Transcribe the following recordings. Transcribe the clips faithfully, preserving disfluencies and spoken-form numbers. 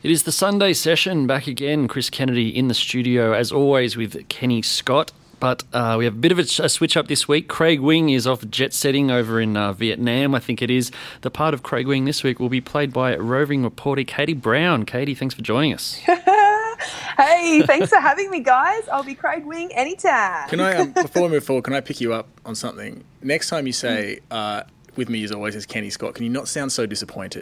It is the Sunday session, back again. Chris Kennedy in the studio, as always, with Kenny Scott. But uh, we have a bit of a, a switch up this week. Craig Wing is off jet setting over in uh, Vietnam, I think it is. The part of Craig Wing this week will be played by roving reporter Katie Brown. Katie, thanks for joining us. Hey, thanks for having me, guys. I'll be Craig Wing anytime. Can I, um, before we move forward, can I pick you up on something? Next time you say, uh, with me as always is Kenny Scott, can you not sound so disappointed?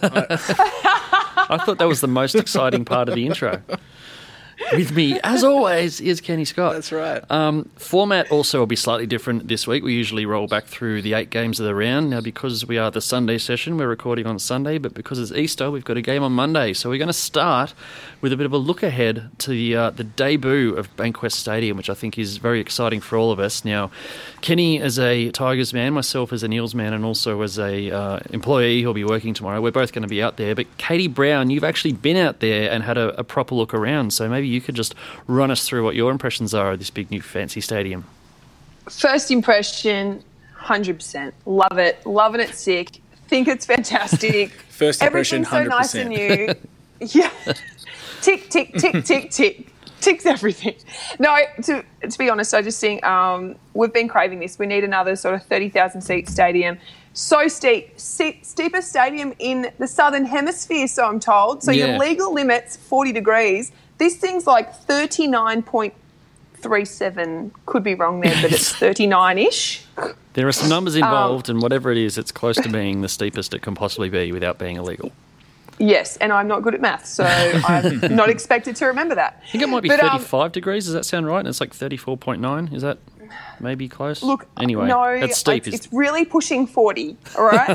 I, I thought that was the most exciting part of the intro. With me, as always, is Kenny Scott. That's right. Um, format also will be slightly different this week. We usually roll back through the eight games of the round. Now, because we are the Sunday session, we're recording on Sunday, but because it's Easter, we've got a game on Monday. So we're going to start with a bit of a look ahead to the uh, the debut of Bankwest Stadium, which I think is very exciting for all of us. Now, Kenny as a Tigers man, myself as an Eels man, and also as a uh, employee who'll be working tomorrow, we're both going to be out there. But Katie Brown, you've actually been out there and had a, a proper look around, so maybe you could just run us through what your impressions are of this big new fancy stadium. First impression, one hundred percent. Love it. Loving it sick. Think it's fantastic. First impression, Everything's so one hundred percent. nice and new. Yeah. Tick, tick, tick, tick, tick. Ticks everything. No, to to be honest, I just think um, we've been craving this. We need another sort of thirty thousand seat stadium. So steep, steep, steepest stadium in the Southern Hemisphere, so I'm told. So Yeah. your legal limit's forty degrees. This thing's like thirty-nine point three seven. Could be wrong there, but it's thirty-nine-ish. There are some numbers involved, um, and whatever it is, it's close to being the steepest it can possibly be without being illegal. Yes, and I'm not good at maths, so I'm not expected to remember that. I think it might be but, thirty-five um, degrees. Does that sound right? And it's like thirty-four point nine. Is that maybe close? Look, anyway, no, that's steep. it's, it's really pushing forty, all right?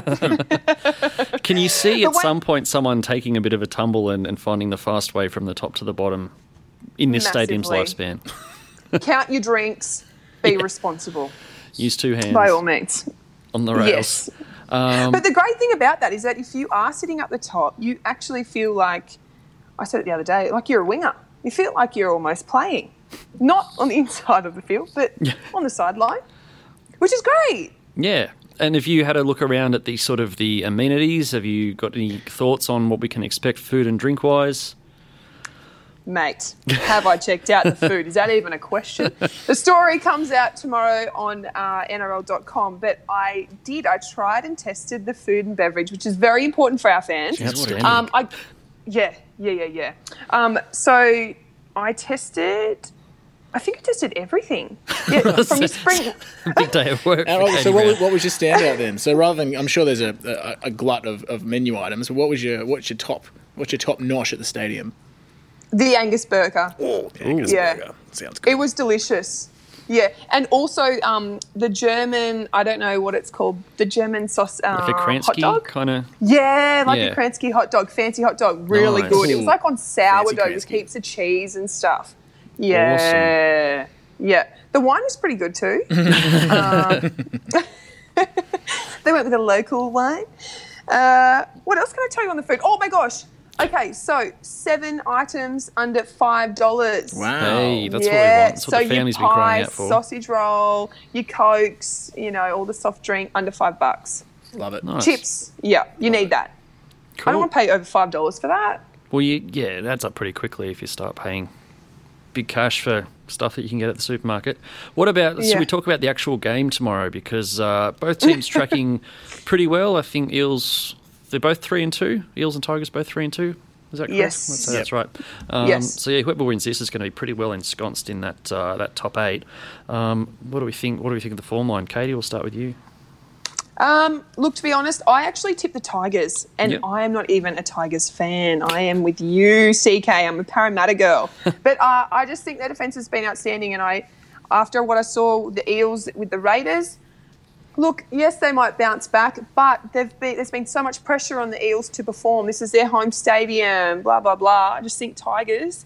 Can you see at one- some point someone taking a bit of a tumble and, and finding the fast way from the top to the bottom in this stadium's Massively. lifespan? Count your drinks, be responsible, Use two hands by all means. on the rails. Yes. Um, But the great thing about that is that if you are sitting up the top, you actually feel like, I said it the other day, like you're a winger. You feel like you're almost playing. Not on the inside of the field, but on the sideline, which is great. yeah. And if you had a look around at the sort of the amenities, have you got any thoughts on what we can expect food and drink wise? Mate, have I checked out the food? Is that even a question? The story comes out tomorrow on uh, N R L dot com, but I did. I tried and tested the food and beverage, which is very important for our fans. Outstanding. Um, I, yeah, yeah, yeah, yeah. Um, so I tested, I think I tested everything. Yeah, from your spring. Big day of work. And for so Katie what, Brown. was- what was your standout then? So rather than, I'm sure there's a, a, a glut of, of menu items. What was your what's your top what's your top nosh at the stadium? The Angus burger. Oh, Angus Yeah. burger. Sounds good. It was delicious. Yeah, and also um, the German, I don't know what it's called, the German sauce uh, Like a hot Kransky dog. kind of. Yeah, like Yeah. a Kransky hot dog, fancy hot dog, really Nice. good. It was like on sourdough Fancy with Kransky. heaps of cheese and stuff. Yeah, yeah. The wine was pretty good too. um, they went with a local wine. Uh, what else can I tell you on the food? Oh my gosh. Okay, so seven items under five dollars. Wow. Hey, that's yeah, what we want. That's so what the family's your been crying pies, out for. sausage roll, your Cokes, you know, all the soft drink under five bucks. Love it. Nice. Chips, yeah, you need that. I Cool. don't want to pay over five dollars for that. Well, you, yeah, it adds up pretty quickly if you start paying big cash for stuff that you can get at the supermarket. What about, Yeah. so we talk about the actual game tomorrow, because uh, both teams tracking pretty well. I think Eels, they're both three and two. Eels and Tigers both three and two. Is that correct? Yes. I'd say Yep. that's right. Um, Yes. So yeah, whoever wins this is going to be pretty well ensconced in that uh, that top eight. Um, what do we think? What do we think of the form line? Katie, we'll start with you. Um, look, to be honest, I actually tipped the Tigers, and Yep. I am not even a Tigers fan. I am with you, C K. I'm a Parramatta girl. But uh, I just think their defence has been outstanding, and I, after what I saw with the Eels with the Raiders, look, yes, they might bounce back, but they've been, there's been so much pressure on the Eels to perform. This is their home stadium, blah, blah, blah. I just think Tigers,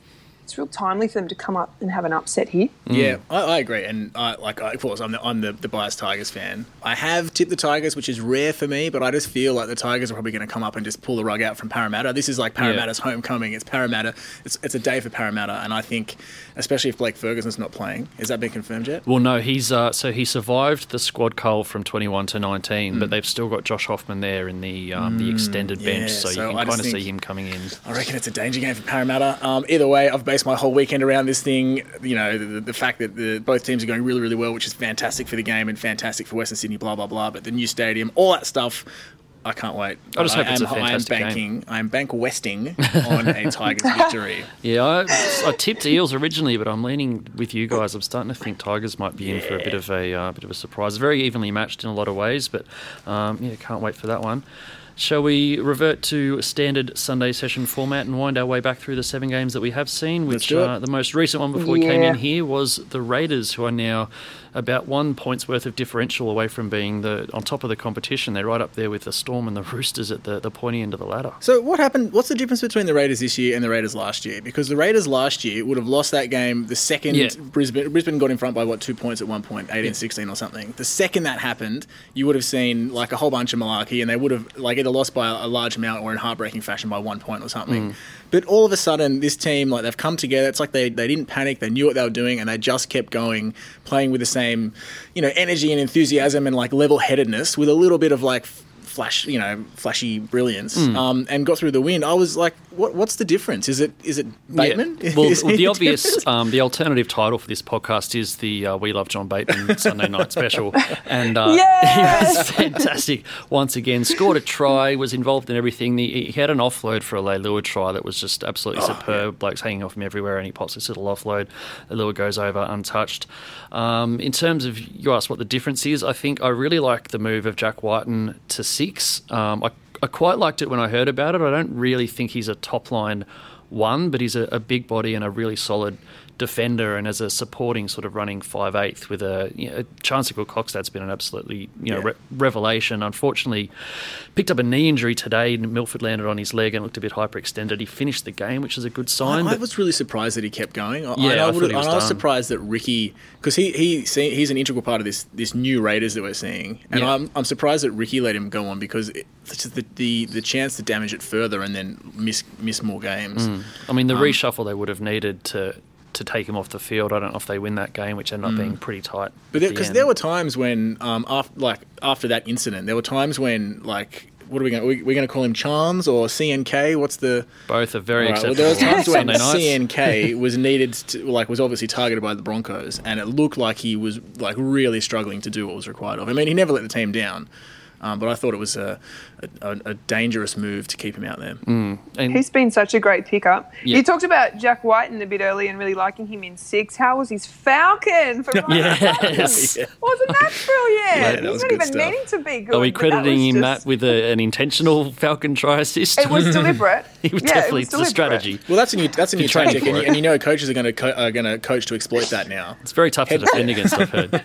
it's real timely for them to come up and have an upset here. Yeah, I, I agree. And I, like, I, of course, I'm the, I'm the, the biased Tigers fan. I have tipped the Tigers, which is rare for me, but I just feel like the Tigers are probably going to come up and just pull the rug out from Parramatta. This is like Parramatta's yeah. homecoming. It's Parramatta. It's it's a day for Parramatta, and I think, especially if Blake Ferguson's not playing, has that been confirmed yet? Well, no. He's uh, so he survived the squad cull from twenty-one to nineteen, mm. but they've still got Josh Hoffman there in the um, mm. the extended bench, yeah, so, so you can kind of see him coming in. I reckon it's a danger game for Parramatta. Um, either way, I've based my whole weekend around this thing. You know, the, the fact that the, both teams are going really, really well, which is fantastic for the game and fantastic for Western Sydney, blah, blah, blah. But the new stadium, all that stuff, I can't wait. I just hope I it's am, a fantastic I am banking, game. I am bank westing on a Tigers victory. Yeah, I, I tipped Eels originally, but I'm leaning with you guys. I'm starting to think Tigers might be in yeah. for a bit of a uh, bit of a surprise. Very evenly matched in a lot of ways, but um, yeah, can't wait for that one. Shall we revert to standard Sunday session format and wind our way back through the seven games that we have seen, which uh, the most recent one before yeah. we came in here was the Raiders, who are now about one point's worth of differential away from being the on top of the competition. They're right up there with the Storm and the Roosters at the, the pointy end of the ladder. So what happened? What's the difference between the Raiders this year and the Raiders last year? Because the Raiders last year would have lost that game the second yeah. Brisbane, Brisbane got in front by, what, two points at one point, eighteen sixteen yeah. or something. The second that happened, you would have seen like a whole bunch of malarkey, and they would have like either lost by a large amount or in heartbreaking fashion by one point or something. Mm. But all of a sudden, this team, like they've come together. It's like they, they didn't panic. They knew what they were doing, and they just kept going, playing with the same, you know, energy and enthusiasm and like level-headedness with a little bit of like flash, you know, flashy brilliance, mm. um, and got through the win. I was like, what, what's the difference? Is it is it Bateman? Yeah. Well, the, the obvious, um, the alternative title for this podcast is the uh, We Love John Bateman Sunday Night Special, and uh, yes! he was fantastic once again. Scored a try, was involved in everything. He, he had an offload for a Leilua try that was just absolutely oh, superb. Yeah. Blokes hanging off him everywhere, and he pops this little offload. Leilua goes over untouched. Um, in terms of, you asked what the difference is, I think I really like the move of Jack Whiten to six. Um, I, I quite liked it when I heard about it. I don't really think he's a top-line one, but he's a, a big body and a really solid defender, and as a supporting sort of running five eighth with a, you know, Chancellor Cookstad's been an absolutely, you know, yeah. re- revelation. Unfortunately, picked up a knee injury today. Milford landed on his leg and looked a bit hyperextended. He finished the game, which is a good sign. I, I was really surprised that he kept going. I, yeah, I, I, I, thought he was I was done. surprised that Ricky, because he, he he's an integral part of this this new Raiders that we're seeing, and yeah. I'm I'm surprised that Ricky let him go on, because it, the, the the chance to damage it further and then miss miss more games. Mm. I mean, the um, reshuffle they would have needed to. to take him off the field. I don't know if they win that game, which ended up mm. being pretty tight. But because the there were times when, um, after like after that incident, there were times when like, what are we going? We're we going to call him Chance or C N K? What's the both are very right, acceptable. Well, there was times when Sunday C N K was needed to, like was obviously targeted by the Broncos, and it looked like he was like really struggling to do what was required of him. I mean, he never let the team down. Um, but I thought it was a, a, a dangerous move to keep him out there. Mm. And he's been such a great pickup. Yeah. You talked about Jack Whiten a bit earlier and really liking him in six. How was his Falcon? For yes. yeah. Wasn't that brilliant? Yeah, that he's was not good even stuff. meaning to be good. Are we crediting that him just... that with a, an intentional Falcon try assist? It was deliberate. It was yeah, definitely it was a strategy. Well, that's a new that's a new training tactic, and you, and you know coaches are going to co- are going to coach to exploit that now. It's very tough to defend against, I've heard.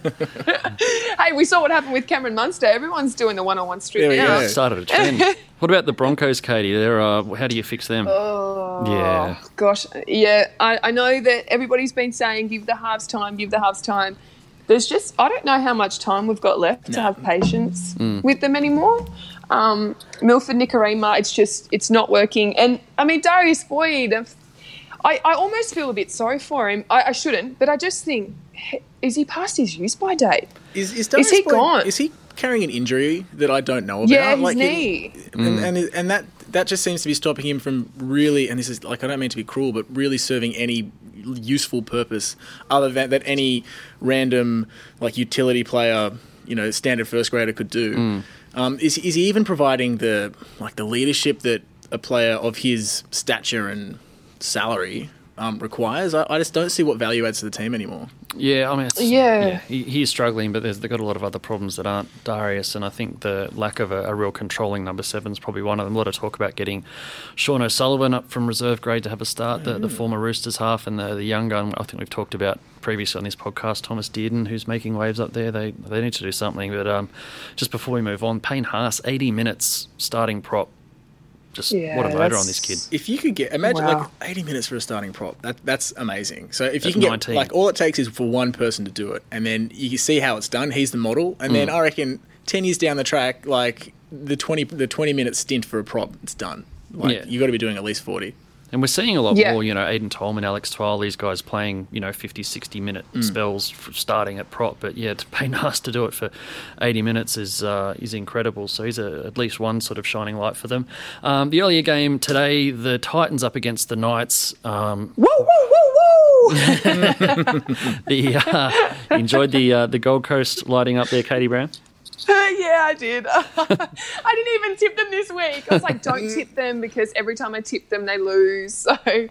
Hey, we saw what happened with Cameron Munster. Everyone's doing the one-on-one strip There we now. go. Started a trend. What about the Broncos, Katie? They're, uh, how do you fix them? Oh, yeah. Gosh. Yeah, I, I know that everybody's been saying give the halves time, give the halves time. There's just, I don't know how much time we've got left no. to have patience mm. with them anymore. Um, Milford, Nicarima, it's just, it's not working. And, I mean, Darius Boyd, I, I almost feel a bit sorry for him. I, I shouldn't, but I just think, is he past his use-by date? Is, is, is he Boyd, gone? Is he carrying an injury that I don't know about? Yeah, his like knee. He, and, and and that that just seems to be stopping him from really, and this is like, I don't mean to be cruel, but really serving any useful purpose other than that any random like utility player, you know, standard first grader could do. Mm. Um, is is he even providing the like the leadership that a player of his stature and salary um, requires? I, I just don't see what value adds to the team anymore. Yeah, I mean, it's, yeah, yeah he, he's struggling, but there's, they've got a lot of other problems that aren't Darius, and I think the lack of a, a real controlling number seven is probably one of them. A lot of talk about getting Sean O'Sullivan up from reserve grade to have a start, the, the former Roosters half, and the, the young gun, I think we've talked about previously on this podcast, Thomas Dearden, who's making waves up there. They they need to do something. But um, just before we move on, Payne Haas, eighty minutes starting prop. just Yeah, what a motor that's- on this kid. If you could get, imagine Wow. like eighty minutes for a starting prop, that that's amazing. So if you At can get, nineteen. like, all it takes is for one person to do it, and then you see how it's done. He's the model, and Mm. then I reckon ten years down the track, like the twenty the twenty minute stint for a prop, it's done. Like Yeah. you got to be doing at least forty. And we're seeing a lot Yeah. more, you know, Aiden Tolman, Alex Twile, these guys playing, you know, fifty, sixty minute Mm. spells for starting at prop. But yeah, to pay Nas to do it for eighty minutes is uh, is incredible. So he's a, at least one sort of shining light for them. Um, the earlier game today, the Titans up against the Knights. Um, Woo, woo, woo, woo! the uh, you enjoyed the uh, the Gold Coast lighting up there, Katie Brown? Yeah, I did. I didn't even tip them this week. I was like, don't tip them because every time I tip them, they lose. So,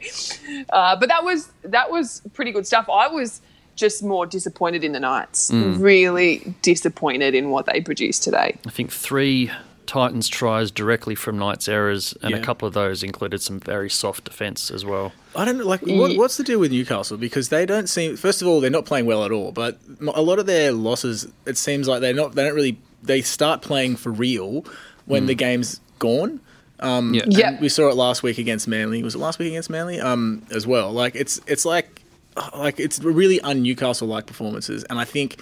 uh, but that was that was pretty good stuff. I was just more disappointed in the Knights. Really disappointed in what they produced today. I think three Titans tries directly from Knights errors, and Yeah. a couple of those included some very soft defence as well. I don't know, like, what, what's the deal with Newcastle? Because they don't seem. First of all, they're not playing well at all. But a lot of their losses, it seems like they're not. They don't really. They start playing for real when the game's gone. Um, Yeah. and Yeah. we saw it last week against Manly. Was it last week against Manly? Um, as well. Like it's it's like like it's really un-Newcastle like performances, and I think.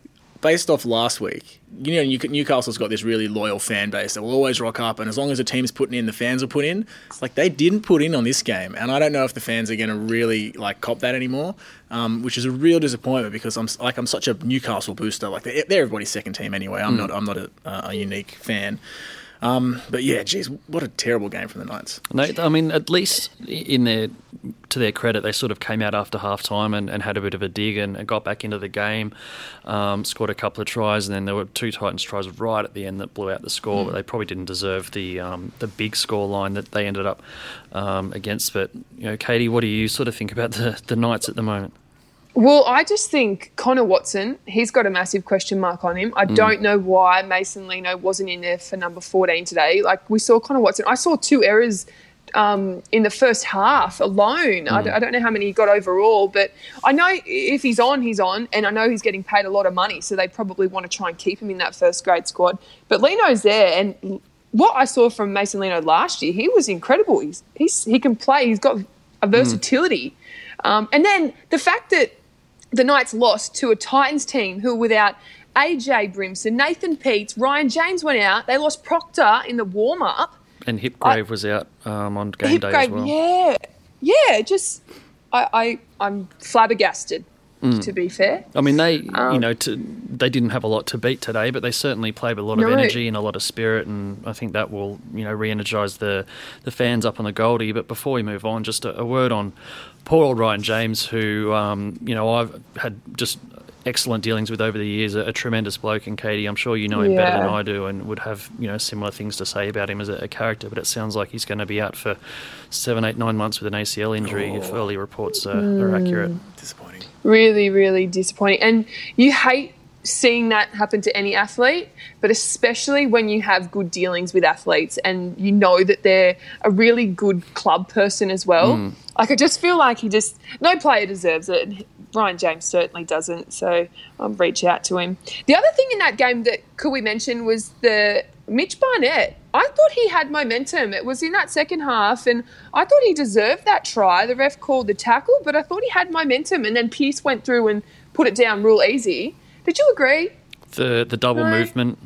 Based off last week, you know, New- Newcastle's got this really loyal fan base that will always rock up, and as long as the team's putting in, the fans will put in. Like, they didn't put in on this game, and I don't know if the fans are going to really like cop that anymore, um, which is a real disappointment because I'm s- like I'm such a Newcastle booster. Like they're, they're everybody's second team anyway. I'm not I'm not a, a unique fan. Um, but yeah, geez, what a terrible game from the Knights. No, I mean, at least in their to their credit, they sort of came out after half time and, and had a bit of a dig and, and got back into the game, um, scored a couple of tries, and then there were two Titans tries right at the end that blew out the score, but they probably didn't deserve the um, the big score line that they ended up um, against. But, you know, Katie, what do you sort of think about the, the Knights at the moment? Well, I just think Connor Watson, he's got a massive question mark on him. I don't know why Mason Lino wasn't in there for number fourteen today. Like, we saw Connor Watson. I saw two errors um, in the first half alone. I, don't, I don't know how many he got overall, but I know if he's on, he's on, and I know he's getting paid a lot of money, so they probably want to try and keep him in that first grade squad. But Lino's there, and what I saw from Mason Lino last year, he was incredible. He's, he's He can play. He's got a versatility. Um, and then the fact that the Knights lost to a Titans team who were without A J Brimson, Nathan Peets, Ryan James went out. They lost Proctor in the warm-up. And Hipgrave was out um, on game day as Hipgrave, well. yeah. Yeah, just I, I, I'm flabbergasted, to be fair. I mean, they Um, you know to, they didn't have a lot to beat today, but they certainly played with a lot of No. energy and a lot of spirit, and I think that will you know re-energise the the fans up on the Goldie. But before we move on, just a, a word on poor old Ryan James, who um, you know I've had just excellent dealings with over the years. A, a tremendous bloke, and Katie, I'm sure you know him better than Yeah. I do, and would have you know similar things to say about him as a, a character. But it sounds like he's going to be out for seven, eight, nine months with an A C L injury if early reports are, are accurate. Disappointing. Really, really disappointing. And you hate seeing that happen to any athlete, but especially when you have good dealings with athletes and you know that they're a really good club person as well. Like, I just feel like he just, no player deserves it. And Ryan James certainly doesn't. So I'll reach out to him. The other thing in that game that could we mention was the Mitch Barnett. I thought he had momentum. It was in that second half, and I thought he deserved that try. The ref called the tackle, but I thought he had momentum, and then Pearce went through and put it down real easy. Did you agree? The the double No. movement.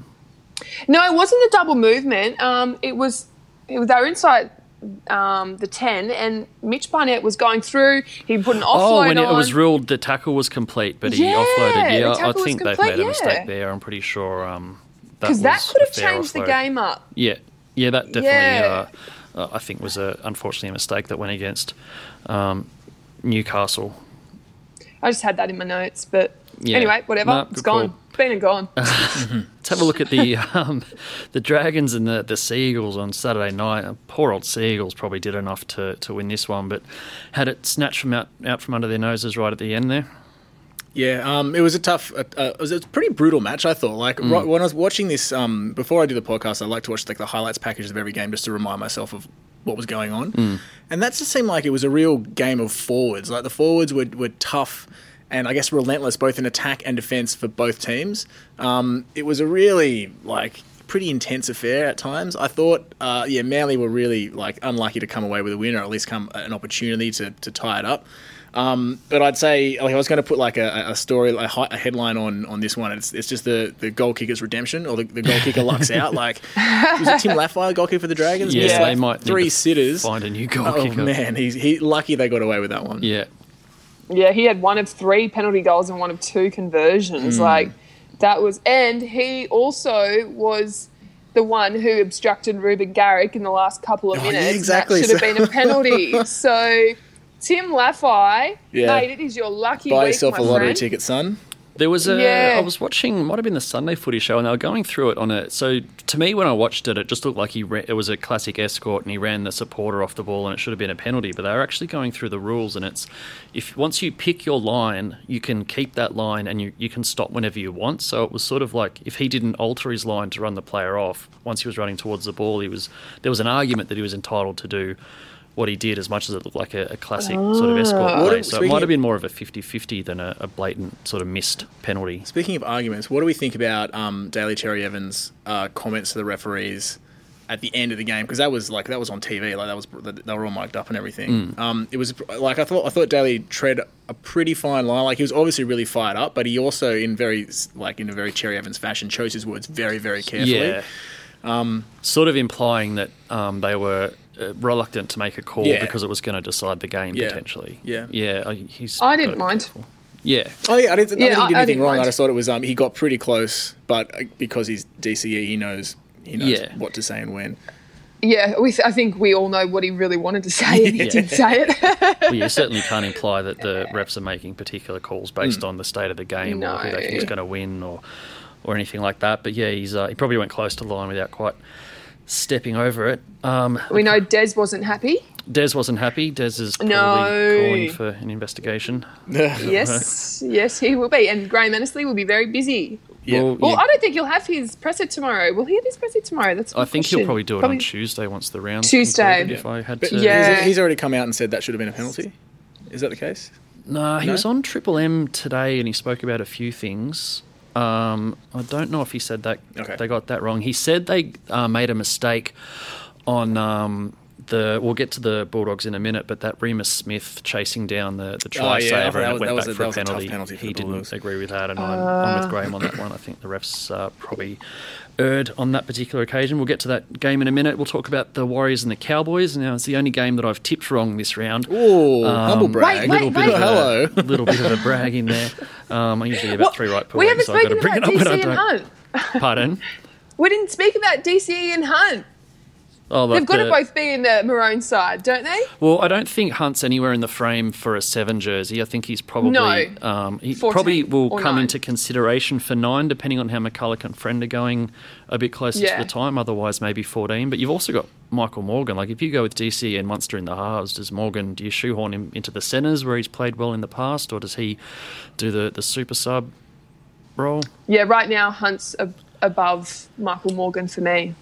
No, it wasn't the double movement. Um, it was, it was they were inside um, the ten, and Mitch Barnett was going through. He put an offload Oh, when it on. was ruled the tackle was complete, but he Yeah, offloaded. the Yeah, I tackle was think they've complete, made a yeah. mistake there. I'm pretty sure um, that because was that could a have fair changed the offload. game up. Yeah, yeah, that definitely. Yeah. Uh, uh, I think was a unfortunately a mistake that went against um, Newcastle. I just had that in my notes, but Yeah. anyway, whatever. No, it's good gone. call. It's been and gone. Let's have a look at the um, the Dragons and the, the Sea Eagles on Saturday night. Uh, Poor old Sea Eagles probably did enough to, to win this one, but had it snatched from out, out from under their noses right at the end there. Yeah, um, it was a tough, uh, uh, it was a pretty brutal match, I thought. Like, right, when I was watching this, um, before I do the podcast, I like to watch like the highlights package of every game just to remind myself of what was going on. And that just seemed like it was a real game of forwards. Like, the forwards were, were tough and, I guess, relentless, both in attack and defence for both teams. Um, it was a really, like, pretty intense affair at times. I thought, uh, yeah, Manly were really like unlucky to come away with a win, or at least come an opportunity to, to tie it up. Um, but I'd say, like, I was going to put like a, a story, a, a headline on, on this one. It's it's just the, the goal kicker's redemption, or the, the goal kicker lucks out. Like, was it Tim Laffey, goal kicker for the Dragons? Yeah, Missed, like, they might three need to sitters. Find a new goal oh, kicker. man, he's he lucky they got away with that one. Yeah. Yeah, he had one of three penalty goals and one of two conversions. Mm. Like, that was... And he also was the one who obstructed Ruben Garrick in the last couple of Oh, yeah, minutes. exactly. That should have been a penalty. So, Tim Laffey, Yeah. mate, it is your lucky Buy week, yourself my a lottery friend. ticket, son. There was a. Yeah. I was watching. Might have been the Sunday Footy show, and they were going through it on a. So to me, when I watched it, it just looked like he. Ran, it was a classic escort, and he ran the supporter off the ball, and it should have been a penalty. But they were actually going through the rules, and it's if once you pick your line, you can keep that line, and you you can stop whenever you want. So it was sort of like if he didn't alter his line to run the player off once he was running towards the ball, he was there was an argument that he was entitled to do what he did, as much as it looked like a, a classic sort of escort What play. if- So it speaking might of- have been more of a fifty-fifty than a, a blatant sort of missed penalty. Speaking of arguments, what do we think about um, Daly Cherry Evans' uh, comments to the referees at the end of the game? Because that was like that was on T V, like that was they were all mic'd up and everything. Um, it was like I thought I thought Daly tread a pretty fine line. Like he was obviously really fired up, but he also in very like in a very Cherry Evans fashion chose his words very very carefully. Yeah. Um, sort of implying that um, they were uh, reluctant to make a call Yeah. because it was going to decide the game Yeah. potentially. Yeah. Yeah. I- He's I got didn't to be mind. careful. Yeah. Oh yeah, I didn't, I Yeah, didn't think I- he did I anything didn't wrong. mind. I just thought it was um, he got pretty close, but uh, because he's D C E, he knows he knows Yeah. what to say and when. Yeah, we, I think we all know what he really wanted to say, and he Yeah. did say it. Well, you certainly can't imply that the refs are making particular calls based on the state of the game or who they think is No. going to win or or anything like that. But yeah, he's uh, he probably went close to the line without quite stepping over it. Um, We know Des wasn't happy. Des wasn't happy. Des is probably No. calling for an investigation. Yes, yes, he will be. And Graham Annesley will be very busy. Yeah. Well, Well, yeah, I don't think he'll have his presser tomorrow. Will he have his presser tomorrow? That's a good I think question. he'll probably do it Probably- on Tuesday once the round Tuesday. If I had But to, Yeah. he's, he's already come out and said that should have been a penalty. Is that the case? No, he No? was on Triple M today and he spoke about a few things. Um, I don't know if he said that Okay. they got that wrong. He said they uh, made a mistake on um, the. We'll get to the Bulldogs in a minute, but that Remus Smith chasing down the, the try Oh, yeah, saver that and was- it that went was back a- for that a was a tough penalty. penalty for He the didn't Bulldogs. agree with that, and I'm, I'm with Graham on that one. I think the refs uh, probably erred on that particular occasion. We'll get to that game in a minute. We'll talk about the Warriors and the Cowboys. Now, it's the only game that I've tipped wrong this round. Oh, Um, humble brag. Wait, little wait, bit wait. of a, Hello. little bit of a brag in there. Um, I usually get about What? three right per We week, haven't so I've got to spoken bring it about up when I D C and don't. Hunt. Pardon? We didn't speak about D C E and Hunt. Oh, like They've got the- to both be in the maroon side, don't they? Well, I don't think Hunt's anywhere in the frame for a seven jersey. I think he's probably No. um, he fourteen probably will or come nine. into consideration for nine, depending on how McCulloch and Friend are going a bit closer Yeah. to the time. Otherwise, maybe fourteen. But you've also got Michael Morgan. Like if you go with D C and Munster in the halves, does Morgan do you shoehorn him into the centres where he's played well in the past, or does he do the the super sub role? Yeah, right now Hunt's ab- above Michael Morgan for me.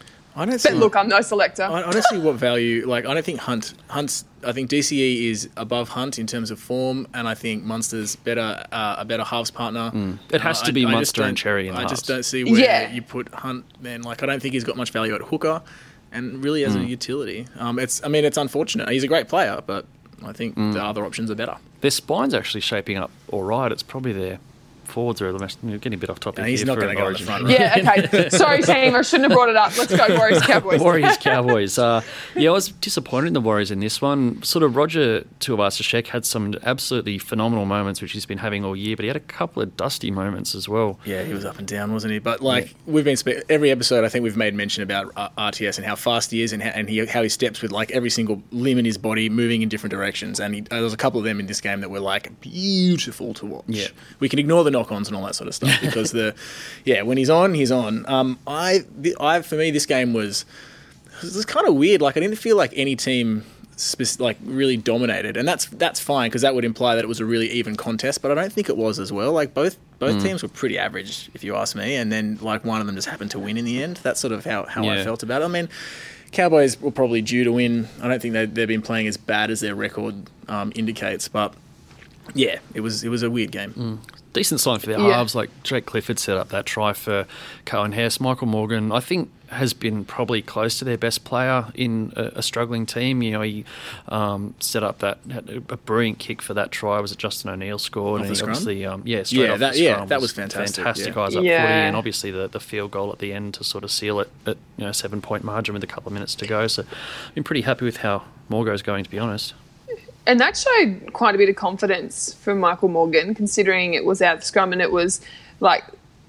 I don't see. But look, I'm no selector. I, I don't see what value. Like, I don't think Hunt. Hunt's. I think D C E is above Hunt in terms of form, and I think Munster's better. Uh, a better halves partner. It has Uh, to be I- I just Munster and don't- Cherry in the I halves. just don't see where Yeah. you put Hunt. Man, like I don't think he's got much value at hooker, and really as a utility. Um, it's. I mean, it's unfortunate. He's a great player, but I think the other options are better. Their spine's actually shaping up all right. It's probably their forwards are the most. You're getting a bit off topic. And he's here not for going to an go in the Origin. front. Yeah, okay. Sorry, team. I shouldn't have brought it up. Let's go, Warriors, Cowboys. Warriors, Cowboys. Uh, yeah, I was disappointed in the Warriors in this one. Sort of Roger Tuivasa-Sheck had some absolutely phenomenal moments, which he's been having all year, but he had a couple of dusty moments as well. Yeah, he was up and down, wasn't he? But like we've been spe- every episode, I think we've made mention about uh, R T S and how fast he is, and how, and he, how he steps with like every single limb in his body, moving in different directions. And he, uh, there was a couple of them in this game that were like beautiful to watch. Yeah. We can ignore the knock-ons and all that sort of stuff because the, yeah, when he's on, he's on. Um, I, the, I for me, this game was, it was kind of weird. Like I didn't feel like any team. Spec- like really dominated, and that's that's fine because that would imply that it was a really even contest, but I don't think it was as well. Like both both teams were pretty average, if you ask me, and then like one of them just happened to win in the end. That's sort of how, how I Yeah. felt about it. I mean, Cowboys were probably due to win. I don't think they they've been playing as bad as their record um, indicates, but yeah, it was it was a weird game. decent sign for their Yeah. halves. Like Jake Clifford set up that try for Cohen Hess. Michael Morgan, I think, has been probably close to their best player in a, a struggling team. You know, he um, set up that had a brilliant kick for that try. Was it Justin O'Neill scored? Off and the he scrum? obviously, um, yeah, straight Yeah, off that- the yeah, scrum that was fantastic, Fantastic yeah. eyes up Yeah. footy, and obviously the, the field goal at the end to sort of seal it at you know seven point margin with a couple of minutes to go. So, I've been pretty happy with how Morgo's going, to be honest. And that showed quite a bit of confidence from Michael Morgan, considering it was out of scrum and it was like,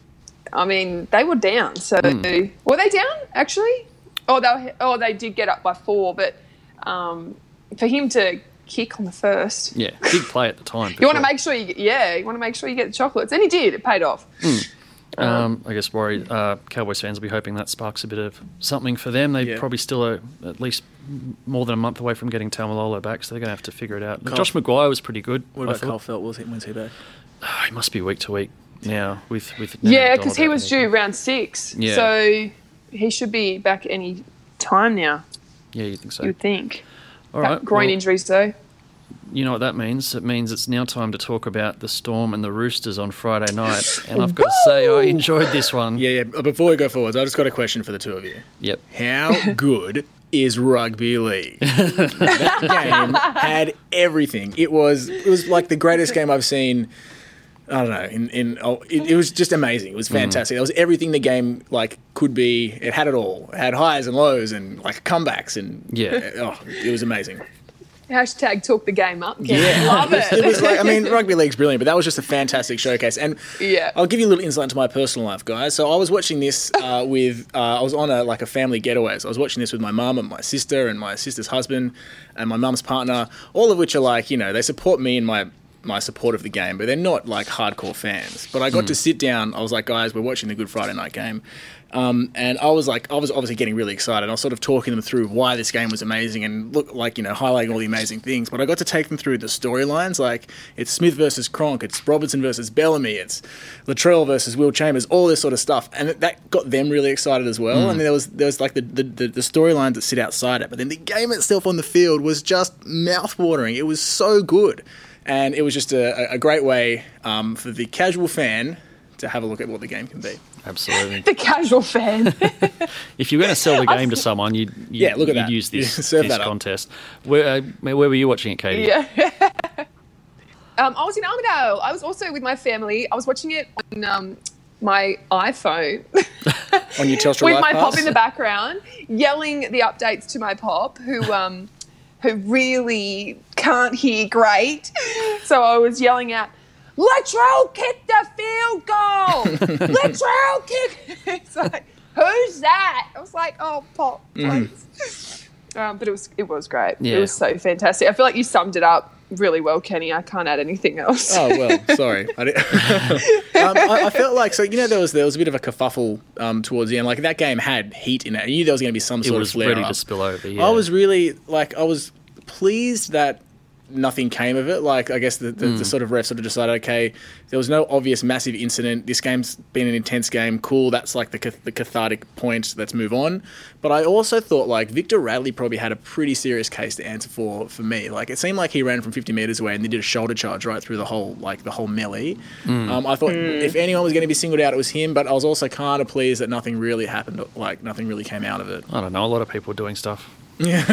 I mean, they were down. So Mm. were they down actually? Oh, they were, oh they did get up by four, but um, for him to kick on the first, Yeah, big play at the time. you want to make sure you, get, yeah, you want to make sure you get the chocolates, and he did. It paid off. Um, I guess worried uh, Cowboys fans will be hoping that sparks a bit of something for them. They Yeah. probably still are at least more than a month away from getting Taumalolo back, so they're going to have to figure it out. Carl- Josh Maguire was pretty good. What I about thought. Carl Felt? Was he, when's he back? Oh, he must be week to week now with with Yeah, because he was due round six, Yeah. so he should be back any time now. Yeah, you think so? You would think. All That right. groin well, injuries though. you know what that means? It means it's now time to talk about the Storm and the Roosters on Friday night. And I've got to say, I enjoyed this one. Yeah, yeah. But before we go forwards, I just got a question for the two of you. Yep. How good is rugby league? That game had everything. It was it was like the greatest game I've seen. I don't know. In in oh, it, it was just amazing. It was fantastic. It was everything the game like could be. It had it all. It had highs and lows and like comebacks and Yeah. Oh, it was amazing. Hashtag talk the game up. Ken. Yeah, Love it. It was like, I mean, rugby league's brilliant, but that was just a fantastic showcase. And Yeah. I'll give you a little insight into my personal life, guys. So I was watching this uh, with, uh, I was on a like a family getaway. So I was watching this with my mum and my sister and my sister's husband and my mum's partner, all of which are like, you know, they support me in my my support of the game, but they're not like hardcore fans. But I got to sit down. I was like, guys, we're watching the Good Friday night game. Um, and I was like, I was obviously getting really excited. I was sort of talking them through why this game was amazing and look like, you know, highlighting all the amazing things. But I got to take them through the storylines. Like it's Smith versus Cronk, it's Robertson versus Bellamy, it's Latrell versus Will Chambers, all this sort of stuff. And that got them really excited as well. Mm. And there was there was like the, the, the, the storylines that sit outside it. But then the game itself on the field was just mouth-watering. It was so good. And it was just a, a great way um, for the casual fan to have a look at what the game can be. Absolutely. The casual fan. If you're going to sell the game to someone, you'd, you'd, Yeah, look at you'd that. use this, Yeah, serve this that up. contest. Where, uh, where were you watching it, Katie? Yeah. um, I was in Armadale. I was also with my family. I was watching it on um, my iPhone On your Telstra with Life my Pass? pop in the background, yelling the updates to my pop, who um, who really can't hear great. So I was yelling out, Latrell kicked the field goal! Latrell kick! It's like, who's that? I was like, oh, Pop, please. Um, but it was it was great. Yeah. It was so fantastic. I feel like you summed it up really well, Kenny. I can't add anything else. Oh well, sorry. I, did, um, I, I felt like so you know there was there was a bit of a kerfuffle um, towards the end. Like that game had heat in it. I knew there was going to be some It sort was of flare ready up. to spill over, yeah. I was really like I was pleased that nothing came of it. Like I guess the, the, Mm. the sort of refs sort of decided, okay, there was no obvious massive incident. This game's been an intense game. Cool, that's like the cath- the cathartic point. Let's move on. But I also thought like Victor Radley probably had a pretty serious case to answer for for me. Like it seemed like he ran from fifty meters away and they did a shoulder charge right through the whole like the whole melee. Mm. Um, I thought if anyone was going to be singled out, it was him. But I was also kind of pleased that nothing really happened. Like nothing really came out of it. I don't know. A lot of people were doing stuff. Yeah.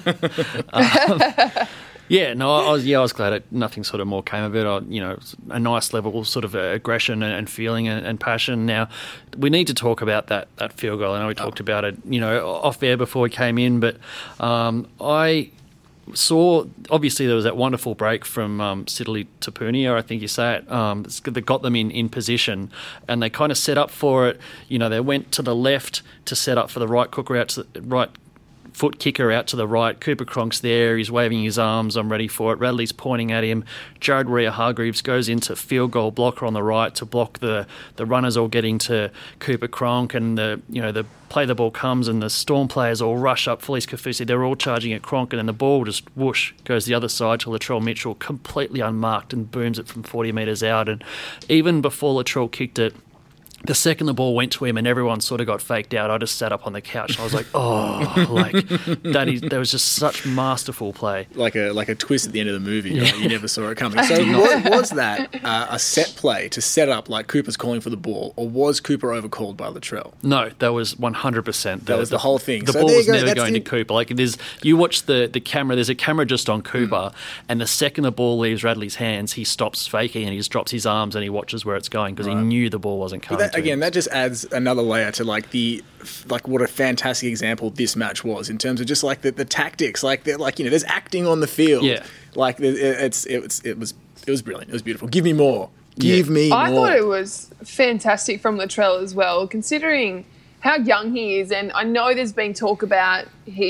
um, yeah, no, I was. Yeah, I was glad it, nothing sort of more came of it. I, you know, a nice level sort of aggression and, and feeling and, and passion. Now, we need to talk about that that field goal. I know we talked about it, you know, off air before we came in, but um, I saw obviously there was that wonderful break from um, Sidley Tapunia, I think you say it, um, that got them in, in position, and they kind of set up for it. You know, they went to the left to set up for the right cooker out to the right. Foot kicker out to the right. Cooper Cronk's there. He's waving his arms. I'm ready for it. Radley's pointing at him. Jared Rea-Hargreaves goes into field goal blocker on the right to block the, the runners all getting to Cooper Cronk, and the you know the play the ball comes and the Storm players all rush up. Felice Kafusi, they're all charging at Cronk, and then the ball just whoosh goes the other side to Latrell Mitchell, completely unmarked, and booms it from forty metres out. And even before Latrell kicked it, the second the ball went to him and everyone sort of got faked out, I just sat up on the couch and I was like, oh, like that is that was just such masterful play. Like a like a twist at the end of the movie. Yeah. Right? You never saw it coming. So was, was that uh, a set play to set up like Cooper's calling for the ball, or was Cooper overcalled by Latrell? No, that was one hundred percent. The, that was the, the whole thing. The so ball was go. never That's going the... to Cooper. Like there's, you watch the, the camera, there's a camera just on Cooper, mm. and the second the ball leaves Radley's hands, he stops faking and he just drops his arms and he watches where it's going because right. he knew the ball wasn't coming that, to again, him. That just adds another layer to like the like what a fantastic example this match was in terms of just like the, the tactics, like like you know, there's acting on the field. Yeah, like it, it's it was it was it was brilliant. It was beautiful. Give me more. Give yeah. me I more. thought it was fantastic from Latrell as well, considering how young he is, and I know there's been talk about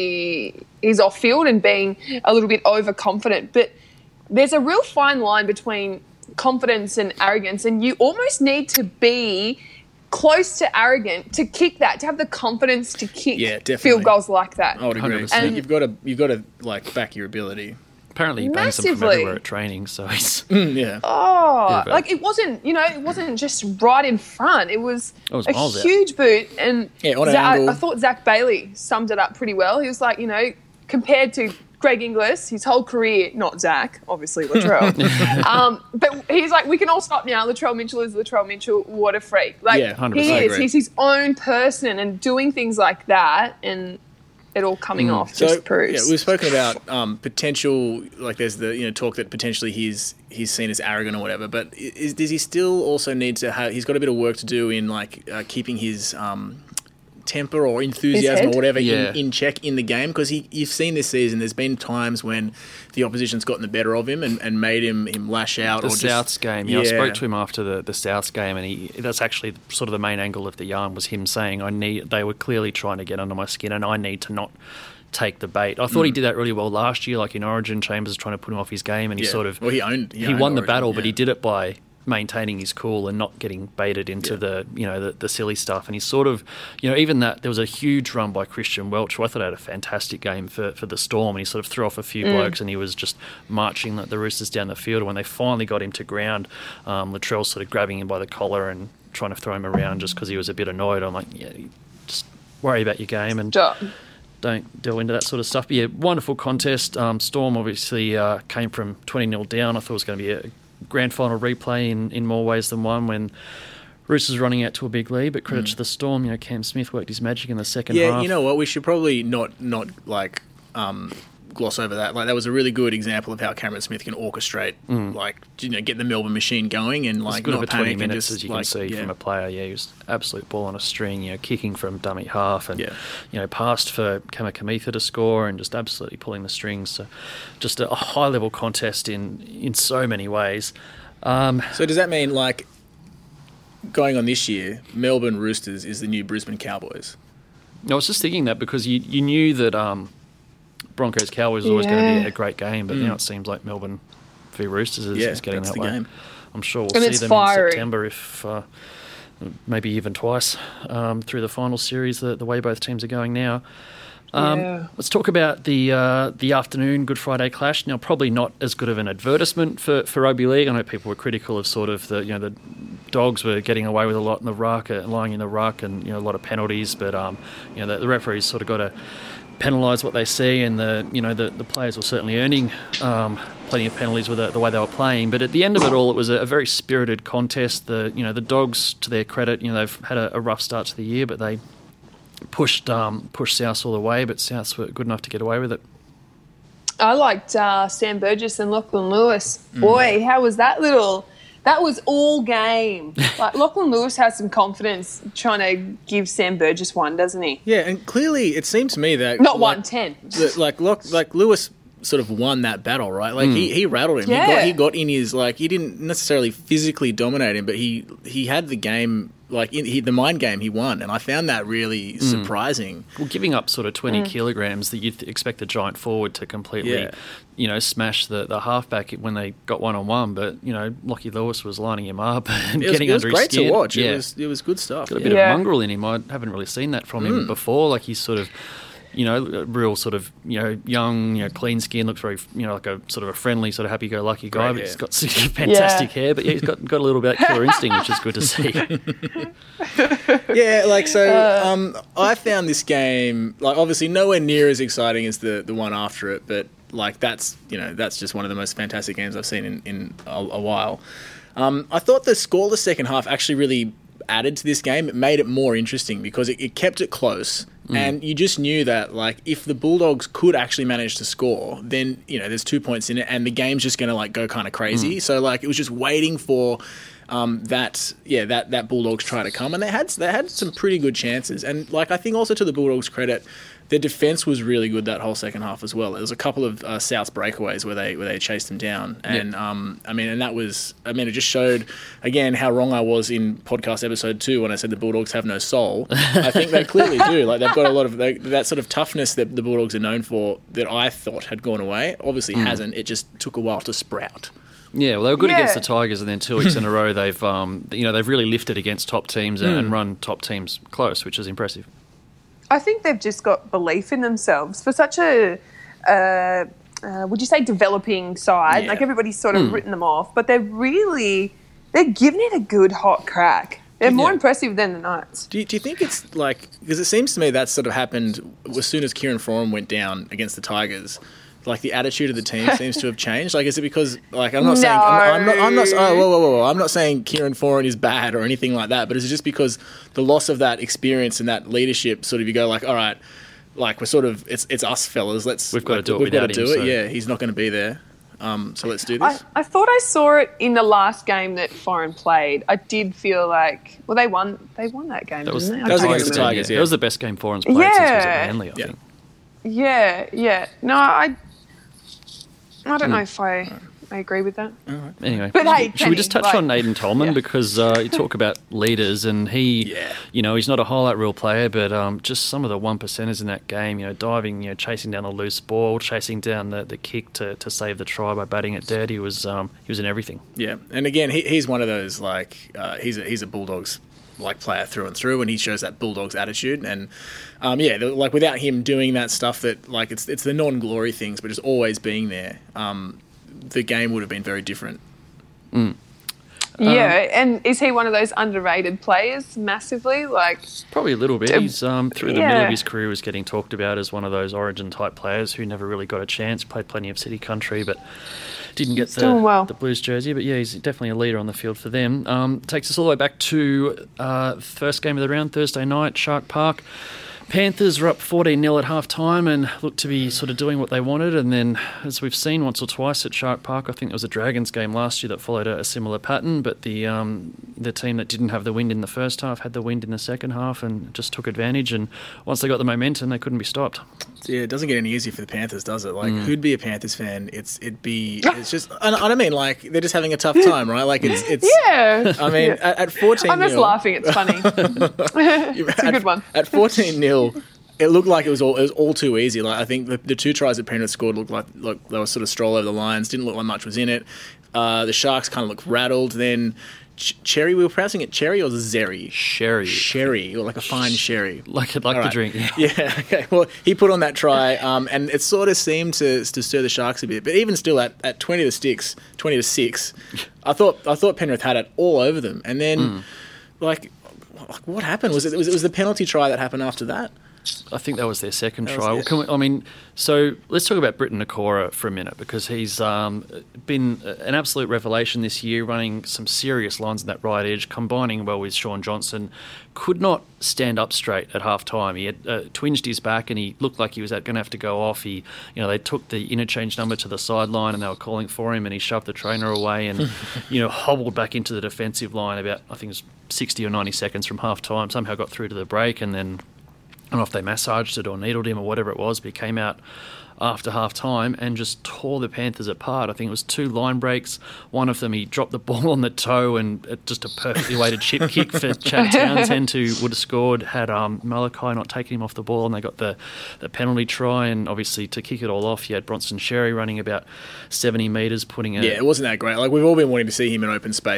he he's off field and being a little bit overconfident, but there's a real fine line between confidence and arrogance, and you almost need to be close to arrogant to kick that, to have the confidence to kick yeah, field goals like that. I would agree. And you've got to you've got to like back your ability. Apparently he bangs them from everywhere at training, so he's mm, yeah. Oh, like it wasn't, you know, it wasn't just right in front. It was, it was a huge out. boot, and yeah, on an Zach, angle. I thought Zach Bailey summed it up pretty well. He was like, you know, compared to Greg Inglis, his whole career, not Zach, obviously Latrell, um, but he's like, we can all stop now. Latrell Mitchell is Latrell Mitchell. What a freak! Like yeah, one hundred he percent is. agree. He's his own person, and doing things like that and it all coming mm. off so, just proves. Yeah, we've spoken about um, potential, like there's the you know talk that potentially he's he's seen as arrogant or whatever. But is, does he still also need to have? He's got a bit of work to do in like uh, keeping his um, temper or enthusiasm or whatever yeah. in, in check in the game, because he you've seen this season. There's been times when the opposition's gotten the better of him and, and made him him lash out. The or Souths just, game, yeah, yeah. I spoke to him after the the Souths game, and he that's actually sort of the main angle of the yarn was him saying, "I need." They were clearly trying to get under my skin, and I need to not take the bait. I thought mm. he did that really well last year, like in Origin. Chambers was trying to put him off his game, and he yeah. sort of well, he owned. He, he owned won Origin, the battle, yeah. but he did it by maintaining his cool and not getting baited into yeah. the you know the, the silly stuff. And he sort of, you know, even that there was a huge run by Christian Welch, who I thought had a fantastic game for, for the Storm, and he sort of threw off a few mm. blokes, and he was just marching the, the Roosters down the field. And when they finally got him to ground, um, Latrell sort of grabbing him by the collar and trying to throw him around just because he was a bit annoyed. I'm like, yeah, just worry about your game and Stop. don't delve into that sort of stuff. But yeah, wonderful contest. Um, Storm obviously uh, came from twenty nil down. I thought it was going to be a grand final replay in, in more ways than one when Roosters running out to a big lead, but credit mm. to the Storm. You know, Cam Smith worked his magic in the second yeah, half. Yeah, you know what? We should probably not not like um, gloss over that. Like that was a really good example of how Cameron Smith can orchestrate, mm. like you know, get the Melbourne machine going and like as good not of a twenty panic minutes and just, as you like, can see yeah. from a player. Yeah, he was absolute ball on a string. You know, kicking from dummy half and yeah. you know, passed for Kamikamitha to score and just absolutely pulling the strings. So, just a, a high level contest in in so many ways. Um, so does that mean, like, going on this year, Melbourne Roosters is the new Brisbane Cowboys? I was just thinking that because you you knew that um, Broncos Cowboys was always yeah. going to be a great game, but mm. now it seems like Melbourne v Roosters is, yeah, is getting that's that the way. Game. I'm sure we'll and see it's them fiery. in September, if uh, maybe even twice um, through the final series. The, the way both teams are going now. Um, yeah. Let's talk about the uh, the afternoon Good Friday clash. Now, probably not as good of an advertisement for, for rugby league. I know people were critical of sort of the you know the Dogs were getting away with a lot in the ruck, uh, lying in the ruck, and you know a lot of penalties. But um, you know the, the referees sort of got to penalise what they see, and the you know the, the players were certainly earning um, plenty of penalties with the, the way they were playing. But at the end of it all, it was a, a very spirited contest. The you know the Dogs, to their credit, you know they've had a, a rough start to the year, but they pushed um, pushed Souths all the way, but Souths were good enough to get away with it. I liked uh, Sam Burgess and Lachlan Lewis. Boy, mm. how was that little... That was all game. Like Lachlan Lewis has some confidence trying to give Sam Burgess one, doesn't he? Yeah, and clearly it seemed to me that... Not like, one, ten. That, like, like Lewis sort of won that battle, right? Like, mm. he, he rattled him. Yeah. He got, he got in his... Like, he didn't necessarily physically dominate him, but he, he had the game... Like, in, he, the mind game he won, and I found that really mm. surprising. Well, giving up sort of twenty mm. kilograms that you'd th- expect a giant forward to completely, yeah. you know, smash the, the halfback when they got one-on-one, but, you know, Lockie Lewis was lining him up and it was, getting it under was his skin. It was great to watch. Yeah. It was, it was good stuff. Got a bit yeah. of mongrel in him. I haven't really seen that from him mm. before. Like, he's sort of you know, a real sort of, you know, young, you know, clean skin, looks very, you know, like a sort of a friendly, sort of happy-go-lucky guy, Great but he's hair. got fantastic Yeah. hair. But yeah, he's got got a little bit of killer instinct, which is good to see. Yeah, like so. Um, I found this game like obviously nowhere near as exciting as the the one after it, but like that's you know that's just one of the most fantastic games I've seen in in a, a while. Um, I thought the scoreless second half actually really added to this game. It made it more interesting because it, it kept it close, mm. and you just knew that like if the Bulldogs could actually manage to score, then you know there's two points in it, and the game's just going to like go kind of crazy. Mm. So like it was just waiting for. Um, that yeah that, that Bulldogs try to come, and they had they had some pretty good chances, and like I think also to the Bulldogs' credit, their defence was really good that whole second half as well. There was a couple of uh, South breakaways where they where they chased them down, and yep. um, I mean and that was I mean it just showed again how wrong I was in podcast episode two when I said the Bulldogs have no soul. I think they clearly do. Like they've got a lot of they, that sort of toughness that the Bulldogs are known for that I thought had gone away. Obviously mm. hasn't. It just took a while to sprout. Yeah, well, they were good yeah. against the Tigers, and then two weeks in a row, they've um, you know they've really lifted against top teams and, Mm. and run top teams close, which is impressive. I think they've just got belief in themselves for such a, uh, uh, would you say, developing side. Yeah. Like everybody's sort of Mm. written them off, but they're really they're giving it a good hot crack. They're more Yeah. impressive than the Knights. Do you, do you think it's like because it seems to me that sort of happened as soon as Kieran Foran went down against the Tigers. Like the attitude of the team seems to have changed. Like, is it because like I'm not saying I'm, I'm not I'm not oh whoa, whoa whoa whoa I'm not saying Kieran Foran is bad or anything like that. But is it just because the loss of that experience and that leadership sort of you go like all right, like we're sort of it's it's us fellas. Let's We've got like, to do it We've got to without do him, it. so- Yeah, he's not going to be there. Um, so let's do I, this. I thought I saw it in the last game that Foreign played. I did feel like, well, they won. They won that game, That was, didn't they? I that was can't against the remember. Tigers, yeah. yeah. That was the best game Foran's played since he was at Yeah. Manly, I Yeah. think. Yeah, yeah. No, I, I don't Mm. know if I, I agree with that. Anyway, But hey, should we Kenny, just touch like- on Naden Tolman Yeah. because uh, you talk about leaders and he, Yeah. you know, he's not a highlight reel player, but um, just some of the one percenters in that game, you know, diving, you know, chasing down the loose ball, chasing down the, the kick to, to save the try by batting it dead. He was um, he was in everything. Yeah, and again, he, he's one of those like uh, he's a, he's a Bulldogs like player through and through, and he shows that Bulldogs attitude. And um, yeah, the- like without him doing that stuff that like it's it's the non-glory things, but just always being there, um, the game would have been very different. Mm. Yeah, and is he one of those underrated players massively? Like, Probably a little bit. Um, He's um, through the middle yeah. of his career was getting talked about as one of those Origin type players who never really got a chance. Played plenty of City country, but didn't get He's the, doing well. the Blues jersey. But yeah, he's definitely a leader on the field for them. Um, takes us all the way back to uh, first game of the round, Thursday night, Shark Park. Panthers were up fourteen nil at half time and looked to be sort of doing what they wanted. And then, as we've seen once or twice at Shark Park, I think there was a Dragons game last year that followed a, a similar pattern. But the um, the team that didn't have the wind in the first half had the wind in the second half and just took advantage. And once they got the momentum, they couldn't be stopped. Yeah, it doesn't get any easier for the Panthers, does it? Like, who'd be a Panthers fan? It's it'd be it's just. And I don't mean like they're just having a tough time, right? Like it's it's. yeah. I mean, at, at fourteen, I'm just nil, laughing. It's funny. It's a at, good one. At fourteen nil, it looked like it was all it was all too easy. Like I think the, the two tries that Penrith scored looked like look they were sort of stroll over the lines. Didn't look like much was in it. Uh, the Sharks kind of looked rattled. Then Ch- Cherry, we were pronouncing it Cherry or Zeri? Sherry. Sherry, or like a fine sherry. Like, like All the right. drink. Yeah. Yeah, okay. Well, he put on that try, um, and it sort of seemed to to stir the Sharks a bit. But even still, at, at twenty to six, twenty to six, I thought I thought Penrith had it all over them. And then, Mm. like, like, what happened? Was it was it was the penalty try that happened after that? I think that was their second That was- try. yeah. Can we, I mean, so let's talk about Britton Nakora for a minute because he's um, been an absolute revelation this year, running some serious lines in that right edge, combining well with Sean Johnson. Could not stand up straight at half time. He had uh, twinged his back and he looked like he was going to have to go off. He, you know, they took the interchange number to the sideline and they were calling for him, and he shoved the trainer away and, you know, hobbled back into the defensive line about I think it was sixty or ninety seconds from half time. Somehow got through to the break and then. I don't know if they massaged it or needled him or whatever it was, but he came out after half time and just tore the Panthers apart. I think it was two line breaks. One of them, he dropped the ball on the toe and it, just a perfectly weighted chip kick for Chad Townsend, who would have scored had um, Malachi not taken him off the ball, and they got the, the penalty try. And obviously, to kick it all off, you had Bronson Sherry running about seventy metres, putting a. Yeah, it wasn't that great. Like we've all been wanting to see him in open space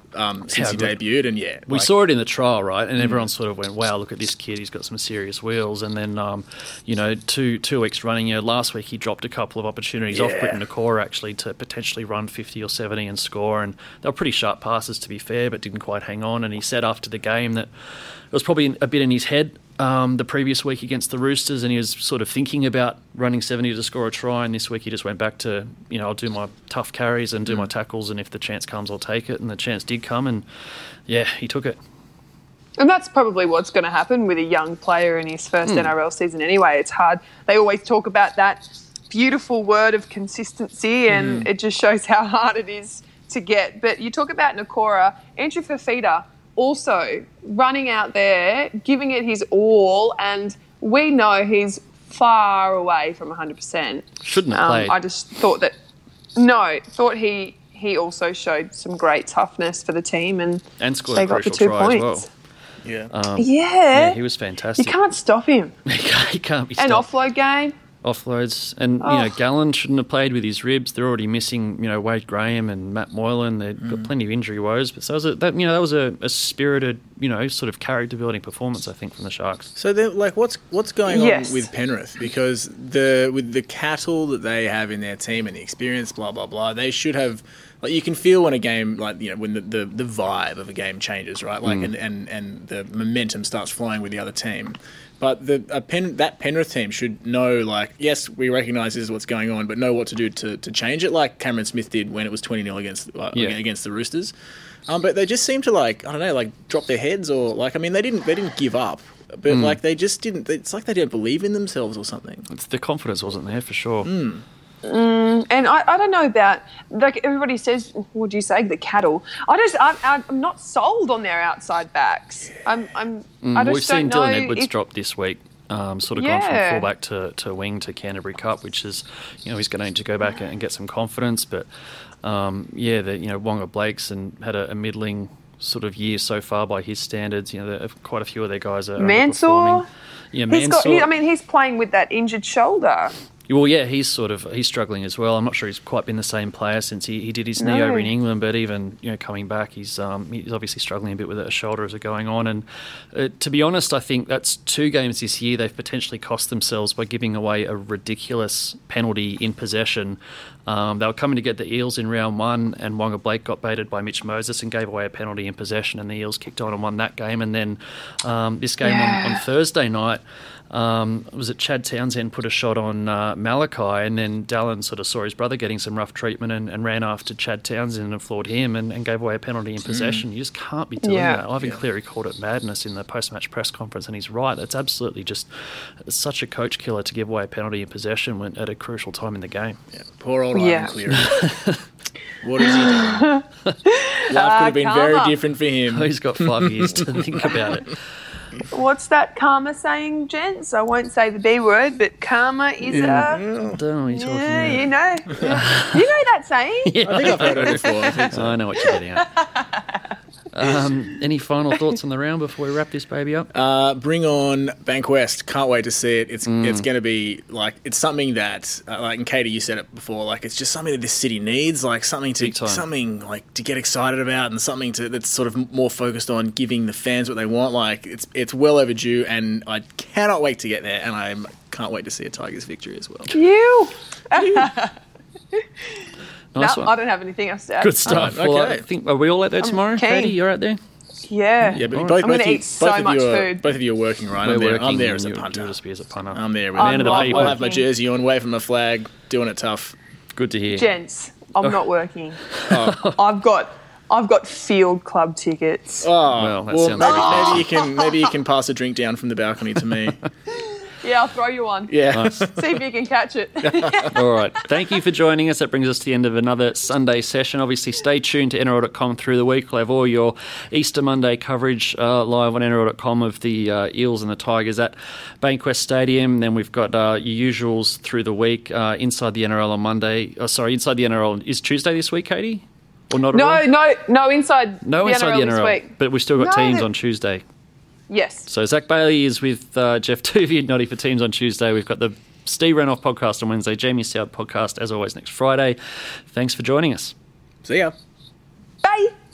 um, since Yeah, he good. debuted, and yeah, We like, saw it in the trial, right? And everyone sort of went, wow, look at this kid. He's got some serious wheels. And then, um, you know, two two weeks running, you know, last week he dropped a couple of opportunities off Yeah. Britton Nakora, actually, to potentially run fifty or seventy and score. And they were pretty sharp passes, to be fair, but didn't quite hang on. And he said after the game that it was probably a bit in his head um, the previous week against the Roosters, and he was sort of thinking about running seventy to score a try. And this week he just went back to, you know, I'll do my tough carries and do my tackles, and if the chance comes, I'll take it. And the chance did come, and yeah, he took it. And that's probably what's going to happen with a young player in his first Mm. N R L season anyway. It's hard. They always talk about that beautiful word of consistency, and it just shows how hard it is to get. But you talk about Nakora, Andrew Fafita also running out there, giving it his all, and we know he's far away from one hundred percent. Shouldn't have Um, played. I just thought that, no, thought he he also showed some great toughness for the team, and And scored they a got the crucial two try as points. well. yeah. Um, Yeah. yeah, he was You fantastic. can't stop him. he can't be An stopped. offload game. Offloads, and you Oh. know, Gallen shouldn't have played with his ribs. They're already missing, you know, Wade Graham and Matt Moylan. They've got plenty of injury woes, but so it was a, that you know that was a, a spirited, you know, sort of character building performance, I think, from the Sharks. So then, like, what's what's going Yes. on with Penrith? Because the with the cattle that they have in their team and the experience, blah blah blah, they should have. Like, you can feel when a game, like, you know, when the, the, the vibe of a game changes, right? Like, and, and, and the momentum starts flowing with the other team. But the a Pen, that Penrith team should know, like, yes, we recognise this is what's going on, but know what to do to, to change it, like Cameron Smith did when it was twenty nil against uh, Yeah. against the Roosters. Um, but they just seem to, like, I don't know, like, drop their heads, or, like, I mean, they didn't they didn't give up, but like they just didn't. It's like they didn't believe in themselves or something. It's, the confidence wasn't there for sure. And I, I don't know about, like everybody says, what do you say, the cattle? I just, I'm, I'm not sold on their outside backs. I'm, I'm, I just We've don't seen know Dylan Edwards if- drop this week. Um, sort of gone from Yeah. fullback to, to wing to Canterbury Cup, which is, you know, he's going to need to go back and get some confidence. But um, yeah, the, you know, Wonga Blake's and had a, a middling sort of year so far by his standards. You know, the, quite a few of their guys are Mansour? underperforming. Yeah, He's Mansour. got, he, I mean, he's playing with that injured shoulder. Well, yeah, he's sort of he's struggling as well. I'm not sure he's quite been the same player since he, he did his knee No. over in England, but even you know coming back, he's um, he's obviously struggling a bit with a shoulder as it going on. And uh, to be honest, I think that's two games this year they've potentially cost themselves by giving away a ridiculous penalty in possession. Um, they were coming to get the Eels in round one, and Wonga Blake got baited by Mitch Moses and gave away a penalty in possession, and the Eels kicked on and won that game. And then um, this game Yeah. on, on Thursday night. Um, was it Chad Townsend put a shot on uh, Malachi, and then Dallin sort of saw his brother getting some rough treatment and, and ran after Chad Townsend and floored him and, and gave away a penalty in possession. You just can't be doing Yeah. that. Ivan Yeah. Cleary called it madness in the post-match press conference, and he's right. It's absolutely just it's such a coach killer to give away a penalty in possession when, at a crucial time in the game. Yeah, poor old Yeah. Ivan Cleary. What is he doing? Life could have been very karma. different for him. He's got five years to think about it. What's that karma saying, gents? I won't say the B word, but karma is Yeah. a... I don't know what you're talking Yeah, about. you know. Yeah. You know that saying? Yeah, I think I've heard it before. I think so. I know what you're getting at. Um, any final thoughts on the round before we wrap this baby up? Uh, bring on Bankwest. Can't wait to see it. It's Mm. it's going to be like it's something that uh, like and Katie, you said it before. Like it's just something that this city needs. Like something to Big time. something like to get excited about, and something to that's sort of more focused on giving the fans what they want. Like it's it's well overdue, and I cannot wait to get there. And I can't wait to see a Tigers victory as well. You. Nice no, one. I don't have anything else to add. Good stuff. Alright, Well, okay. I think are we all out there tomorrow? keen. Katie, you're out there. Yeah. Yeah, but Alright. both, I'm both, gonna you, eat so both of much you are food. both of you are working, right? We're I'm there. working. I'm there and as a you- punter. You'll just be as a punter. I'm there. With I'm Man of the not people. I'll have my working. jersey on, waving my flag, doing it tough. Good to hear. Gents, I'm not working. Oh. I've got I've got field club tickets. Oh, Well, that sounds maybe, good. maybe you can maybe you can pass a drink down from the balcony to me. Yeah, I'll throw you one. Yeah. Nice. See if you can catch it. All right. Thank you for joining us. That brings us to the end of another Sunday session. Obviously, stay tuned to N R L dot com through the week. We'll have all your Easter Monday coverage uh, live on N R L dot com of the uh, Eels and the Tigers at Bankwest Stadium. Then we've got uh, your usuals through the week. Uh, inside the N R L on Monday. Oh, sorry, Inside the N R L. Is Tuesday this week, Katie? Or not at No, all? no, no inside No, the inside N R L the N R L. this week. But we've still got No, teams the- on Tuesday. Yes. So Zach Bailey is with uh, Jeff Tuvey, Noddy for Teams on Tuesday. We've got the Steve Renoff podcast on Wednesday, Jamie Stout podcast, as always, next Friday. Thanks for joining us. See ya. Bye.